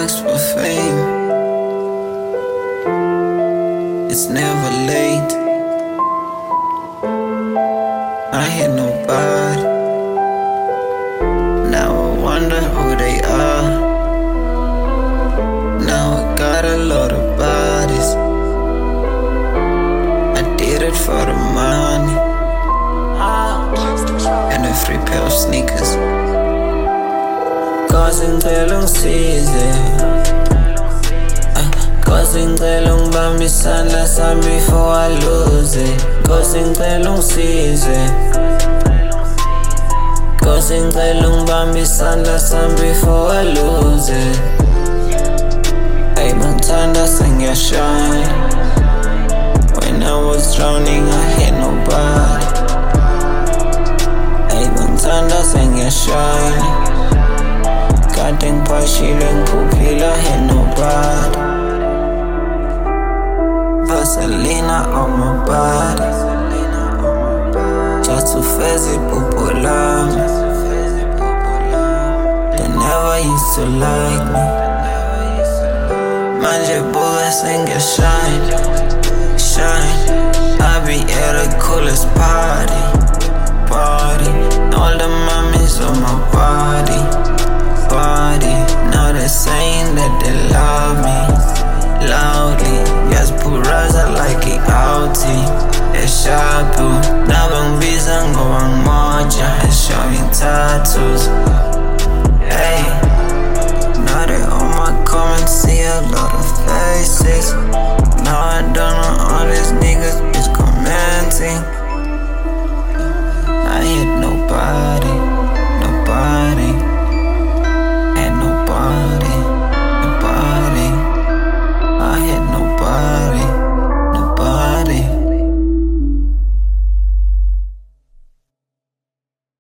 drugs for fame. It's never late. I hear nobody. Now I wonder who they are. Now I got a lot of bodies. I did it for the money and a free pair of sneakers. Cause ngicela ungisize, cause ngicela ungibambe isandla sami before I lose it. Cause ngicela ungisize, cause ngicela ungibambe isandla sami before I lose it. Ay mangithanda sengiyashine. When I was drowning I had nobody. Ay mangithanda sengiyashine. Kade ngiphashile ngikhuphile I had nobody. Vaseline on my body, just to fez iphupho lami. They never used to like me. Manje buka sengiyashine, shine. I be at the coolest party. All the mummies on my body. Now they're saying that they love me loudly. Yes, Puraza like it outie. It's shabu. Now bangibiza ngoba ngimoja. It's showing tattoos. Hey, now they on my comments, see a lot of faces. Now I don't know all these niggas is commenting.